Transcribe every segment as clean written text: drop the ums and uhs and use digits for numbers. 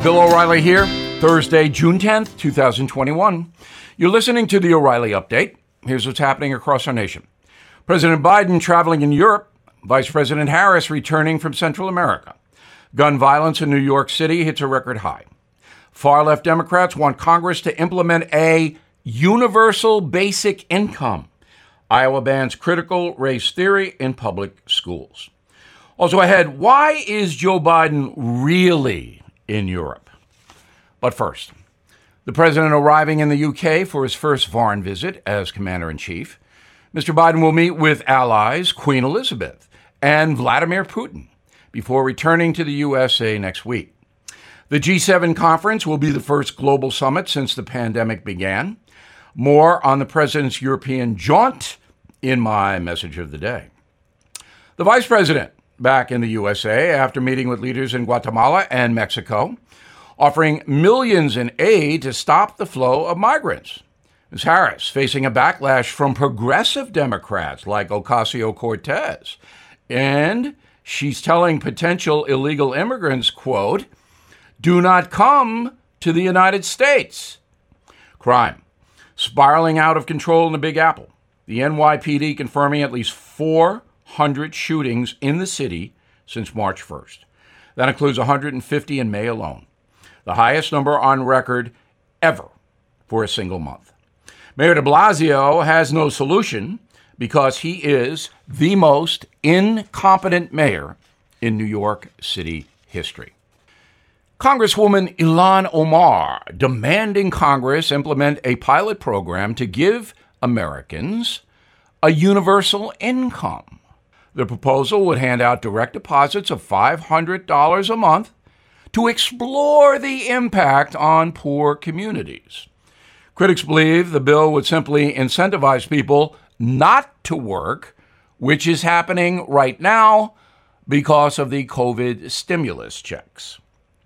Bill O'Reilly here, Thursday, June 10th, 2021. You're listening to the O'Reilly Update. Here's what's happening across our nation. President Biden traveling in Europe. Vice President Harris returning from Central America. Gun violence in New York City hits a record high. Far-left Democrats want Congress to implement a universal basic income. Iowa bans critical race theory in public schools. Also ahead, why is Joe Biden really in Europe? But first, the president arriving in the UK for his first foreign visit as commander-in-chief. Mr. Biden will meet with allies Queen Elizabeth and Vladimir Putin before returning to the USA next week. The G7 conference will be the first global summit since the pandemic began. More on the president's European jaunt in my message of the day. The vice president back in the USA after meeting with leaders in Guatemala and Mexico, offering millions in aid to stop the flow of migrants. Ms. Harris facing a backlash from progressive Democrats like Ocasio-Cortez. And she's telling potential illegal immigrants, quote, "Do not come to the United States." Crime spiraling out of control in the Big Apple. The NYPD confirming at least 400 shootings in the city since March 1st. That includes 150 in May alone, the highest number on record ever for a single month. Mayor de Blasio has no solution because he is the most incompetent mayor in New York City history. Congresswoman Ilhan Omar demanding Congress implement a pilot program to give Americans a universal income. The proposal would hand out direct deposits of $500 a month to explore the impact on poor communities. Critics believe the bill would simply incentivize people not to work, which is happening right now because of the COVID stimulus checks.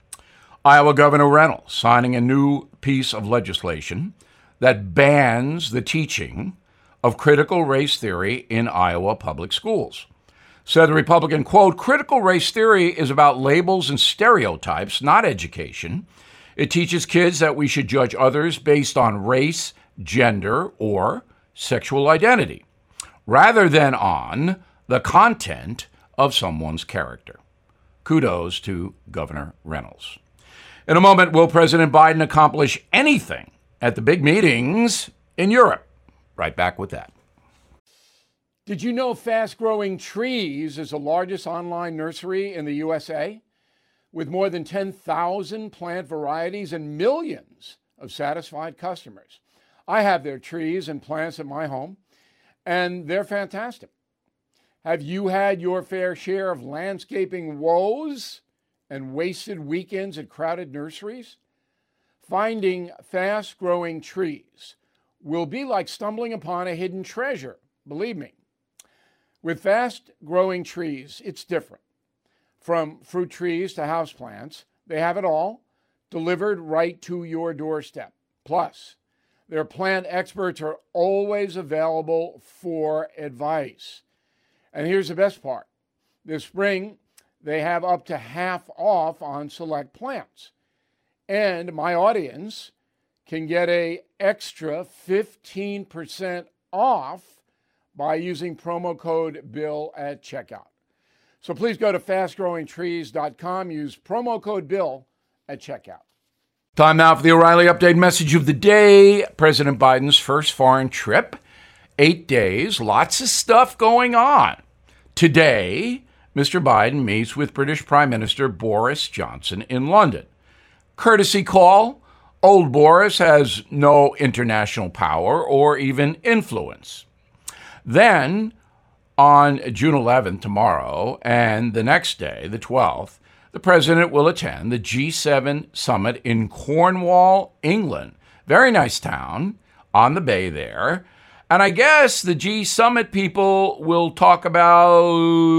Iowa Governor Reynolds signing a new piece of legislation that bans the teaching of critical race theory in Iowa public schools. Said the Republican, quote, "Critical race theory is about labels and stereotypes, not education. It teaches kids that we should judge others based on race, gender, or sexual identity, rather than on the content of someone's character." Kudos to Governor Reynolds. In a moment, will President Biden accomplish anything at the big meetings in Europe? Right back with that. Did you know Fast Growing Trees is the largest online nursery in the USA? With more than 10,000 plant varieties and millions of satisfied customers. I have their trees and plants at my home, and they're fantastic. Have you had your fair share of landscaping woes and wasted weekends at crowded nurseries? Finding Fast Growing Trees will be like stumbling upon a hidden treasure, believe me. With Fast Growing Trees, it's different. From fruit trees to houseplants, they have it all delivered right to your doorstep. Plus, their plant experts are always available for advice. And here's the best part. This spring, they have up to half off on select plants. And my audience can get an extra 15% off by using promo code BILL at checkout. So please go to fastgrowingtrees.com, use promo code BILL at checkout. Time now for the O'Reilly Update message of the day. President Biden's first foreign trip. 8 days, lots of stuff going on. Today, Mr. Biden meets with British Prime Minister Boris Johnson in London. Courtesy call, old Boris has no international power or even influence. Then, on June 11th, tomorrow, and the next day, the 12th, the president will attend the G7 summit in Cornwall, England. Very nice town on the bay there. And I guess the G summit people will talk about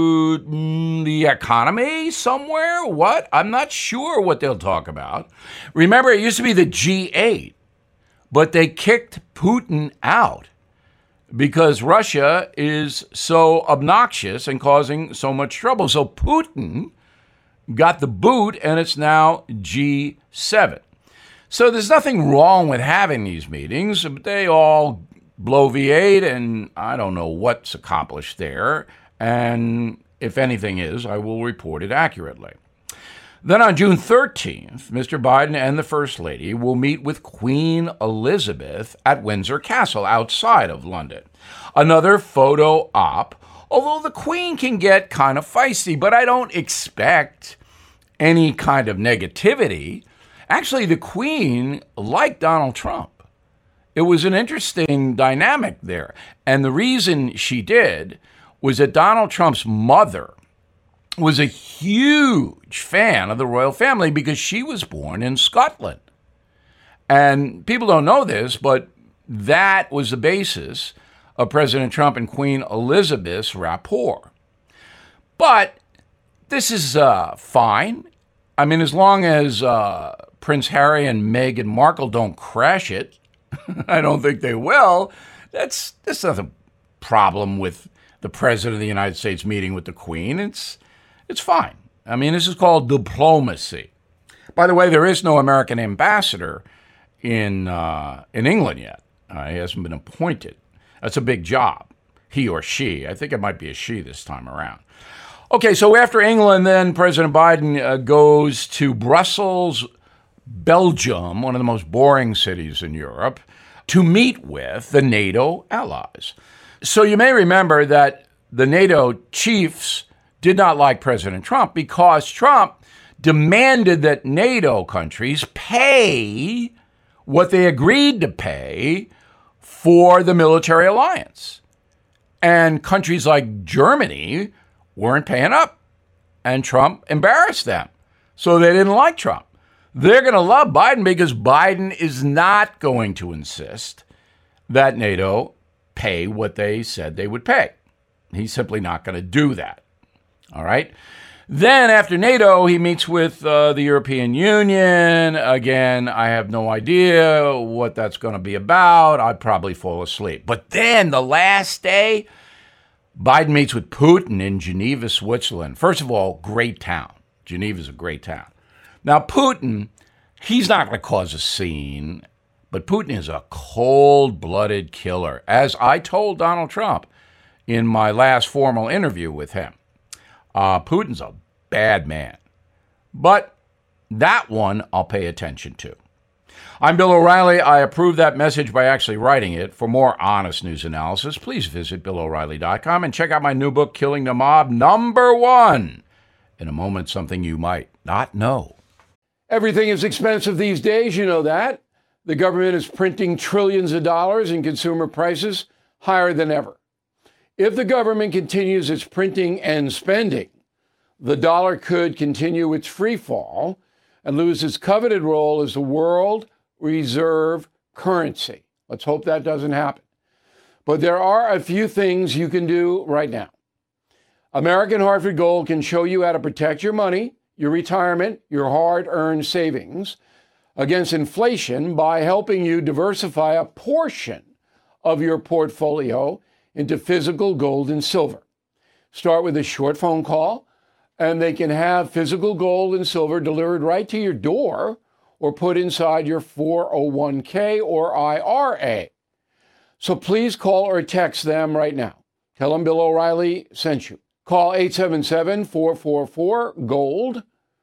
the economy somewhere. What? I'm not sure what they'll talk about. Remember, it used to be the G8, but they kicked Putin out because Russia is so obnoxious and causing so much trouble. So Putin got the boot, and it's now G7. So there's nothing wrong with having these meetings, but they all bloviate, and I don't know what's accomplished there. And if anything is, I will report it accurately. Then on June 13th, Mr. Biden and the First Lady will meet with Queen Elizabeth at Windsor Castle outside of London. Another photo op, although the Queen can get kind of feisty, but I don't expect any kind of negativity. Actually, the Queen liked Donald Trump. It was an interesting dynamic there. And the reason she did was that Donald Trump's mother was a huge fan of the royal family because she was born in Scotland. And people don't know this, but that was the basis of President Trump and Queen Elizabeth's rapport. But this is fine. I mean, as long as Prince Harry and Meghan Markle don't crash it, I don't think they will, that's not a problem with the President of the United States meeting with the Queen. It's fine. I mean, this is called diplomacy. By the way, there is no American ambassador in England yet. He hasn't been appointed. That's a big job, he or she. I think it might be a she this time around. Okay, so after England, then President Biden goes to Brussels, Belgium, one of the most boring cities in Europe, to meet with the NATO allies. So you may remember that the NATO chiefs did not like President Trump because Trump demanded that NATO countries pay what they agreed to pay for the military alliance. And countries like Germany weren't paying up, and Trump embarrassed them. So they didn't like Trump. They're going to love Biden because Biden is not going to insist that NATO pay what they said they would pay. He's simply not going to do that. All right. Then after NATO, he meets with the European Union. Again, I have no idea what that's going to be about. I'd probably fall asleep. But then the last day, Biden meets with Putin in Geneva, Switzerland. First of all, great town. Geneva is a great town. Now, Putin, he's not going to cause a scene, but Putin is a cold-blooded killer, as I told Donald Trump in my last formal interview with him. Putin's a bad man. But that one I'll pay attention to. I'm Bill O'Reilly. I approve that message by actually writing it. For more honest news analysis, please visit BillO'Reilly.com and check out my new book, Killing the Mob, #1. In a moment, something you might not know. Everything is expensive these days, you know that. The government is printing trillions of dollars and consumer prices higher than ever. If the government continues its printing and spending, the dollar could continue its free fall and lose its coveted role as the world reserve currency. Let's hope that doesn't happen. But there are a few things you can do right now. American Hartford Gold can show you how to protect your money, your retirement, your hard-earned savings against inflation by helping you diversify a portion of your portfolio into physical gold and silver. Start with a short phone call, and they can have physical gold and silver delivered right to your door or put inside your 401k or IRA. So please call or text them right now. Tell them Bill O'Reilly sent you. Call 877-444-GOLD,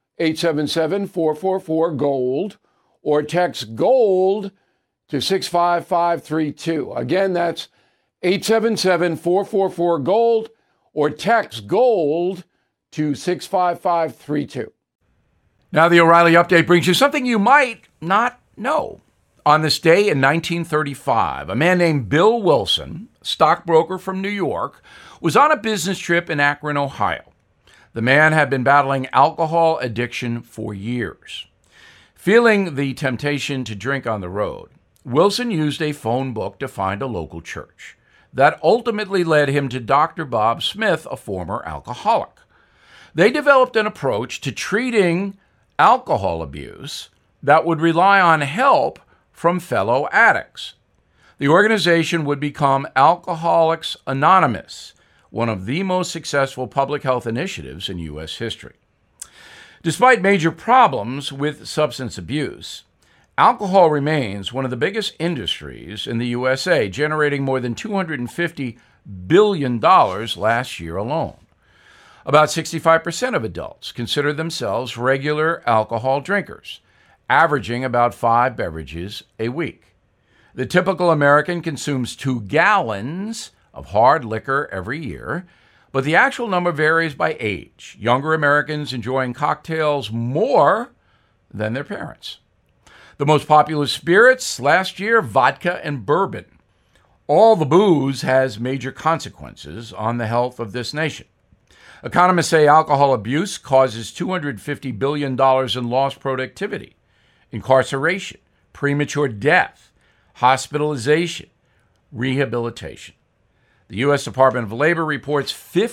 877-444-GOLD, or text GOLD to 65532. Again, that's 877-444-GOLD, or text GOLD to 65532. Now the O'Reilly Update brings you something you might not know. On this day in 1935, a man named Bill Wilson, stockbroker from New York, was on a business trip in Akron, Ohio. The man had been battling alcohol addiction for years. Feeling the temptation to drink on the road, Wilson used a phone book to find a local church. That ultimately led him to Dr. Bob Smith, a former alcoholic. They developed an approach to treating alcohol abuse that would rely on help from fellow addicts. The organization would become Alcoholics Anonymous, one of the most successful public health initiatives in U.S. history. Despite major problems with substance abuse, alcohol remains one of the biggest industries in the USA, generating more than $250 billion last year alone. About 65% of adults consider themselves regular alcohol drinkers, averaging about 5 beverages a week. The typical American consumes 2 gallons of hard liquor every year, but the actual number varies by age. Younger Americans enjoying cocktails more than their parents. The most popular spirits last year, vodka and bourbon. All the booze has major consequences on the health of this nation. Economists say alcohol abuse causes $250 billion in lost productivity, incarceration, premature death, hospitalization, rehabilitation. The U.S. Department of Labor reports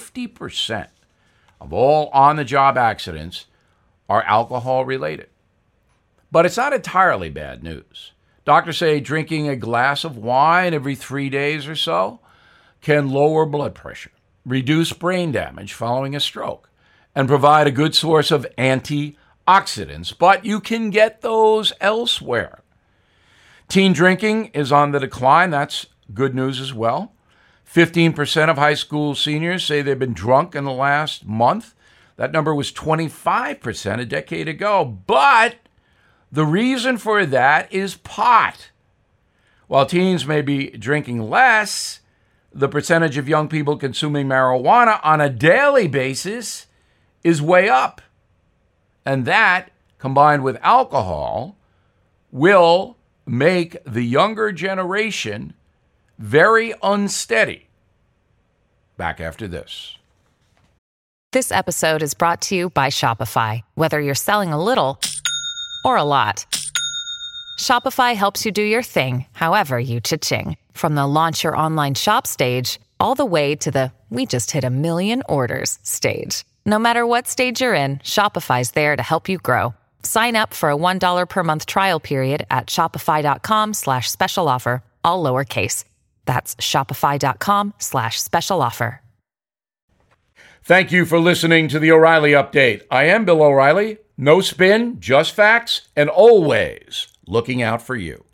50% of all on-the-job accidents are alcohol-related. But it's not entirely bad news. Doctors say drinking a glass of wine every 3 days or so can lower blood pressure, reduce brain damage following a stroke, and provide a good source of antioxidants. But you can get those elsewhere. Teen drinking is on the decline. That's good news as well. 15% of high school seniors say they've been drunk in the last month. That number was 25% a decade ago. But the reason for that is pot. While teens may be drinking less, the percentage of young people consuming marijuana on a daily basis is way up. And that, combined with alcohol, will make the younger generation very unsteady. Back after this. This episode is brought to you by Shopify. Whether you're selling a little or a lot, Shopify helps you do your thing, however you cha-ching. From the launch your online shop stage, all the way to the we just hit 1 million orders stage. No matter what stage you're in, Shopify's there to help you grow. Sign up for a $1 per month trial period at shopify.com/special offer, all lowercase. That's shopify.com/special offer. Thank you for listening to the O'Reilly Update. I am Bill O'Reilly. No spin, just facts, and always looking out for you.